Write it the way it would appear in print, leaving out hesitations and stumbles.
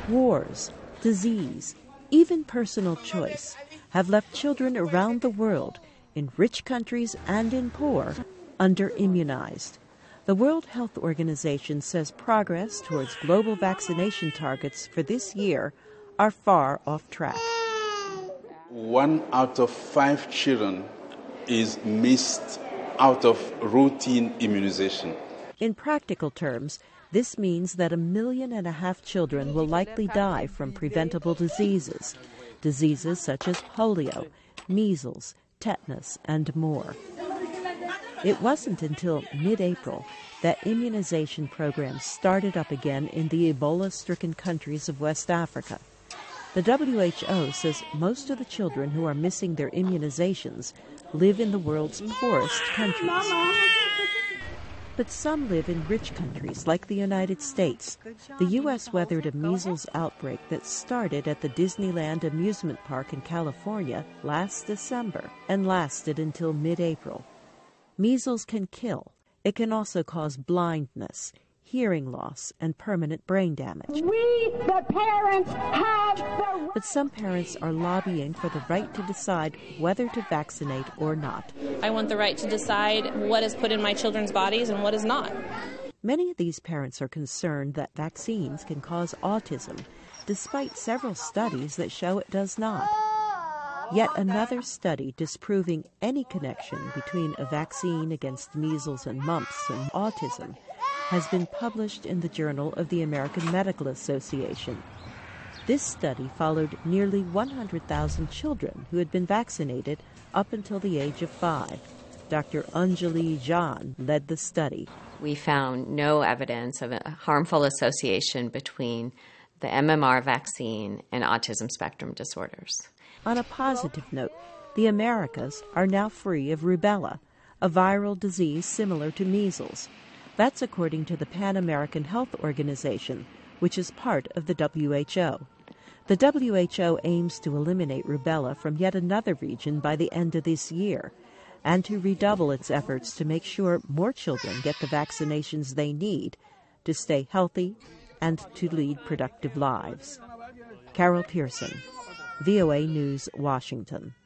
Wars, disease, even personal choice have left children around the world, in rich countries and in poor, under-immunized. The World Health Organization says progress towards global vaccination targets for this year are far off track. 1 out of 5 children is missed out of routine immunization. In practical terms, this means that 1.5 million children will likely die from preventable diseases such as polio, measles, tetanus, and more. It wasn't until mid-April that immunization programs started up again in the Ebola-stricken countries of West Africa. The WHO says most of the children who are missing their immunizations live in the world's poorest countries. But some live in rich countries like the United States. The U.S. weathered a measles outbreak that started at the Disneyland amusement park in California last December and lasted until mid-April. Measles can kill. It can also cause blindness, hearing loss, and permanent brain damage. We, the parents, have the right. But some parents are lobbying for the right to decide whether to vaccinate or not. I want the right to decide what is put in my children's bodies and what is not. Many of these parents are concerned that vaccines can cause autism, despite several studies that show it does not. Yet another study disproving any connection between a vaccine against measles and mumps and autism has been published in the Journal of the American Medical Association. This study followed nearly 100,000 children who had been vaccinated up until the age of 5. Dr. Anjali Jain led the study. We found no evidence of a harmful association between the MMR vaccine and autism spectrum disorders. On a positive note, the Americas are now free of rubella, a viral disease similar to measles. That's according to the Pan American Health Organization, which is part of the WHO. The WHO aims to eliminate rubella from yet another region by the end of this year, and to redouble its efforts to make sure more children get the vaccinations they need to stay healthy and to lead productive lives. Carol Pearson, VOA News, Washington.